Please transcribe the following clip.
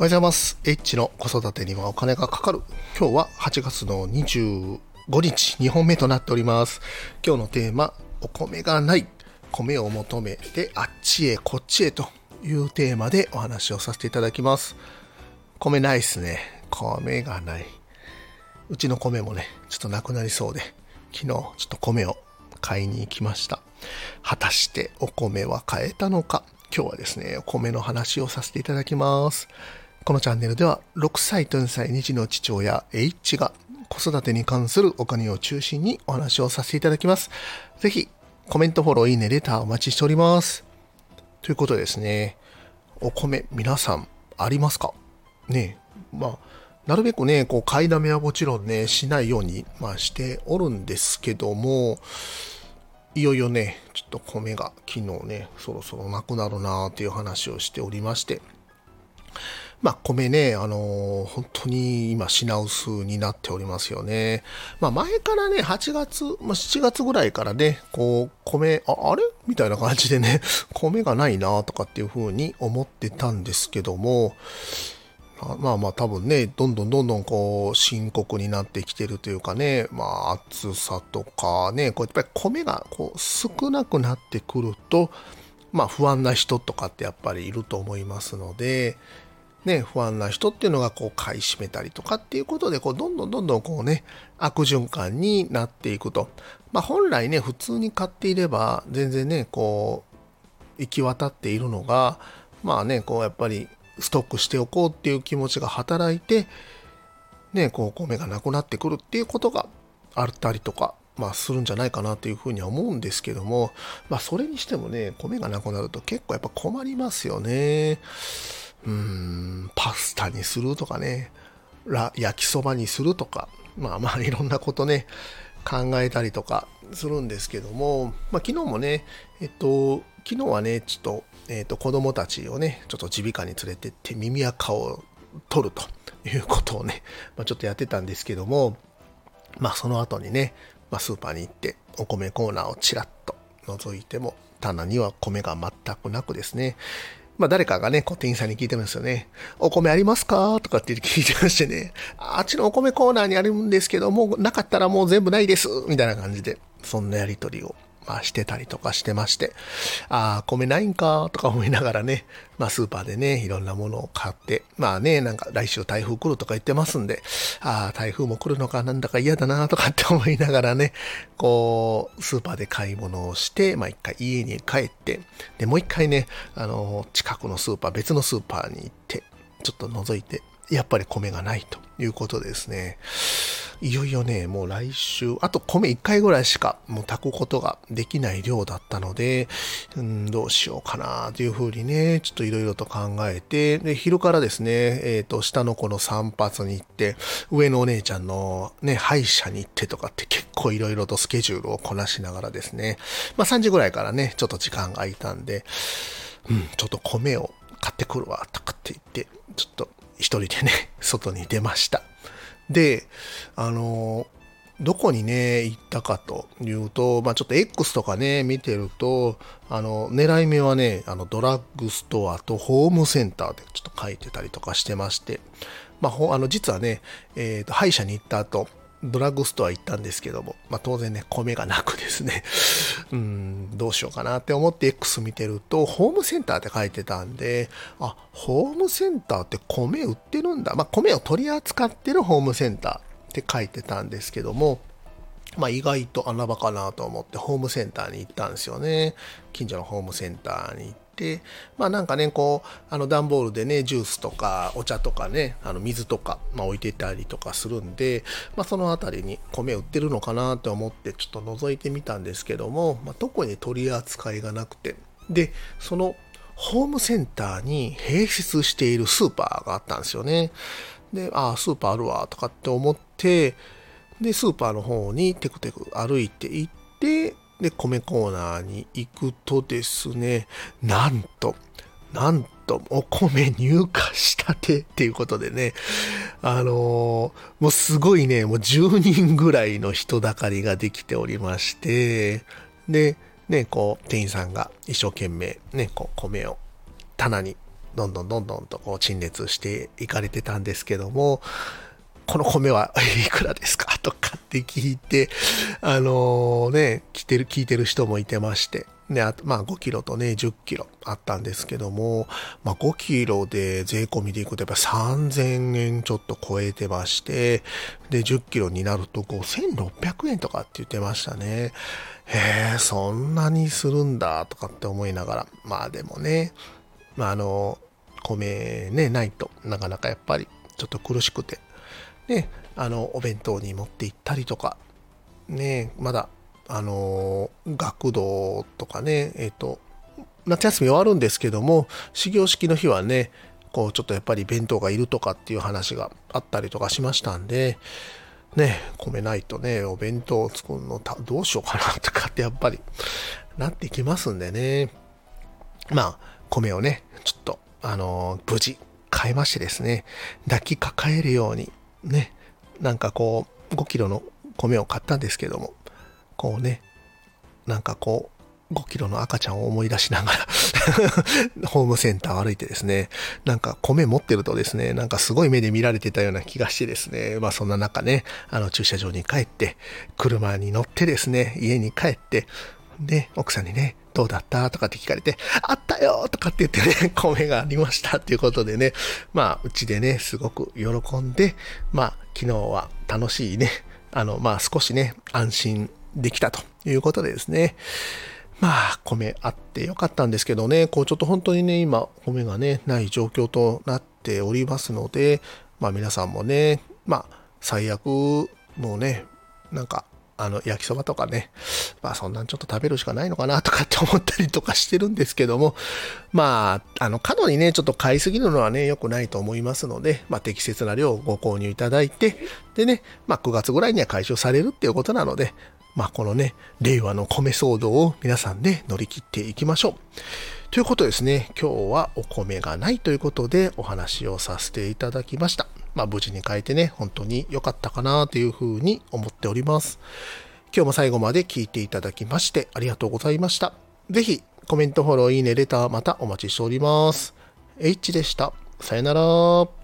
おはようございます。H の子育てにはお金がかかる。今日は8月の25日、2本目となっております。今日のテーマ、お米がない。米を求めてあっちへこっちへというテーマでお話をさせていただきます。米ないっすね。米がない。うちの米もね、ちょっとなくなりそうで、昨日ちょっと米を買いに行きました。果たしてお米は買えたのか。今日はですね、お米の話をさせていただきます。このチャンネルでは6歳と4歳2児の父親 H が子育てに関するお金を中心にお話をさせていただきます。ぜひコメント、フォロー、いいね、レターお待ちしております。ということでですね、お米皆さんありますかね。なるべくね、買いだめはもちろんね、しないように、しておるんですけども、いよいよね、ちょっと米が昨日ね、そろそろなくなるなーっていう話をしておりまして、米ね、本当に今品薄になっておりますよね。前からね、8月、7月ぐらいからね、米、あれみたいな感じでね、米がないなとかっていう風に思ってたんですけども、多分ね、どんどん深刻になってきてるというかね、暑さとかね、やっぱり米が少なくなってくると、不安な人とかってやっぱりいると思いますので、ね、不安な人っていうのが買い占めたりとかっていうことでどんどん悪循環になっていくと。本来ね、普通に買っていれば全然ね、行き渡っているのが、やっぱりストックしておこうっていう気持ちが働いて、ね、米がなくなってくるっていうことがあったりとか、するんじゃないかなというふうには思うんですけども、それにしてもね、米がなくなると結構やっぱ困りますよね。パスタにするとかね、焼きそばにするとか、いろんなことね、考えたりとかするんですけども、昨日もね、昨日はね、ちょっと、子供たちをね、ちょっと耳鼻科に連れてって耳垢を取るということをね、ちょっとやってたんですけども、その後にね、スーパーに行ってお米コーナーをちらっと覗いても、棚には米が全くなくですね、誰かがね、店員さんに聞いてるんですよね。お米ありますかとかって聞いてましてね。あっちのお米コーナーにあるんですけど、もうなかったらもう全部ないです。みたいな感じで、そんなやりとりを、してたりとかしてまして。米ないんかとか思いながらね、スーパーでね、いろんなものを買って、なんか来週台風来るとか言ってますんで、台風も来るのかなんだか嫌だなとかって思いながらね、スーパーで買い物をして、一回家に帰って、で、もう一回ね、近くのスーパー、別のスーパーに行って、ちょっと覗いて、やっぱり米がないということでですね、いよいよね、もう来週、あと米1回ぐらいしかもう炊くことができない量だったので、どうしようかなというふうにね、ちょっといろいろと考えて、で、昼からですね、下の子の散髪に行って、上のお姉ちゃんのね、歯医者に行ってとかって結構いろいろとスケジュールをこなしながらですね、3時ぐらいからね、ちょっと時間が空いたんで、ちょっと米を買ってくるわ、とかって言って、ちょっと一人でね、外に出ました。で、どこにね、行ったかというと、ちょっと X とかね、見てると、狙い目はね、ドラッグストアとホームセンターでちょっと書いてたりとかしてまして、実はね、歯医者に行った後、ドラッグストア行ったんですけども、当然ね、米がなくですね、どうしようかなって思って X 見てると、ホームセンターって書いてたんで、ホームセンターって米売ってるんだ。米を取り扱ってるホームセンターって書いてたんですけども、意外と穴場かなと思ってホームセンターに行ったんですよね。近所のホームセンターに行って、なんかね、段ボールでね、ジュースとかお茶とかね、水とか、置いてたりとかするんで、そのあたりに米売ってるのかなと思ってちょっと覗いてみたんですけども、特に取り扱いがなくて、で、そのホームセンターに併設しているスーパーがあったんですよね。で、スーパーあるわとかって思って、で、スーパーの方にテクテク歩いて行って、で、米コーナーに行くとですね、なんと、お米入荷したてっていうことでね、もうすごいね、もう10人ぐらいの人だかりができておりまして、で、ね、店員さんが一生懸命ね、米を棚にどんどんとこう陳列していかれてたんですけども、この米はいくらですかとかって聞いて、聞いてる人もいてまして、で、あと、5キロとね、10キロあったんですけども、5キロで税込みでいくとやっぱ3000円ちょっと超えてまして、で、10キロになると5600円とかって言ってましたね。へえ、そんなにするんだとかって思いながら、でもね、米ね、ないとなかなかやっぱりちょっと苦しくて、ね、お弁当に持って行ったりとか、ね、まだ、学童とかね、夏休み終わるんですけども、始業式の日はね、こう、ちょっとやっぱり弁当がいるとかっていう話があったりとかしましたんで、ね、米ないとね、お弁当を作るのどうしようかなとかってやっぱりなってきますんでね。米をね、ちょっと、無事買いましてですね、抱きかかえるように、ね、なんかこう、5キロの米を買ったんですけども、こうね、なんかこう、5キロの赤ちゃんを思い出しながらホームセンターを歩いてですね、なんか米持ってるとですね、なんかすごい目で見られてたような気がしてですね、そんな中ね、駐車場に帰って、車に乗ってですね、家に帰って、で、奥さんにね、どうだったとかって聞かれて、あったよとかって言ってね、米がありましたっていうことでね、うちでね、すごく喜んで、昨日は楽しいね、少しね、安心できたということでですね、米あってよかったんですけどね、こうちょっと本当にね、今、米がね、ない状況となっておりますので、皆さんもね、最悪、もうね、なんか、焼きそばとかね、そんなんちょっと食べるしかないのかなとかって思ったりとかしてるんですけども、過度にね、ちょっと買いすぎるのはね、良くないと思いますので、適切な量をご購入いただいて、でね、9月ぐらいには回収されるっていうことなので、このね、令和の米騒動を皆さんで乗り切っていきましょう。ということですね、今日はお米がないということでお話をさせていただきました。無事に変えてね、本当に良かったかなというふうに思っております。今日も最後まで聞いていただきましてありがとうございました。ぜひコメント、フォロー、いいね、レターまたお待ちしております。H でした。さよなら。